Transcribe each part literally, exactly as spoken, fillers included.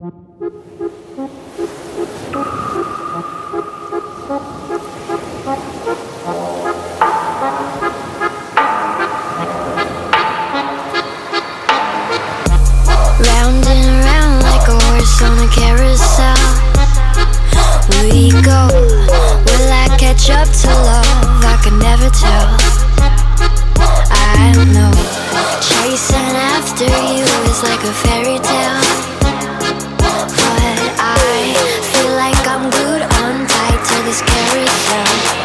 Round and round like a horse on a carousel we go. Will I catch up to love? I can never tell. I know chasing after you is like a fairy tale, but I feel like I'm glued on tight to this carousel.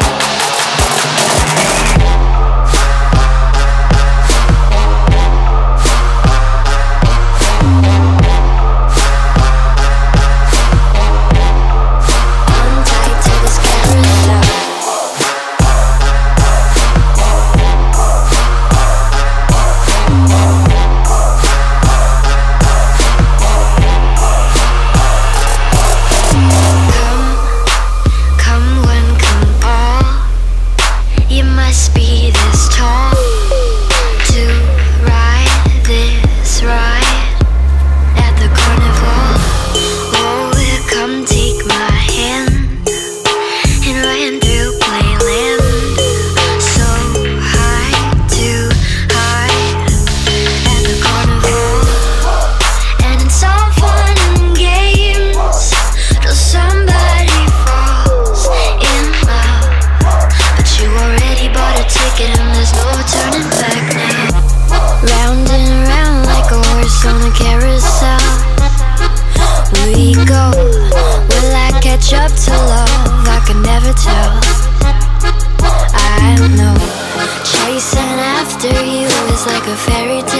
Up to love, I can never tell. I know chasing after you is like a fairy tale.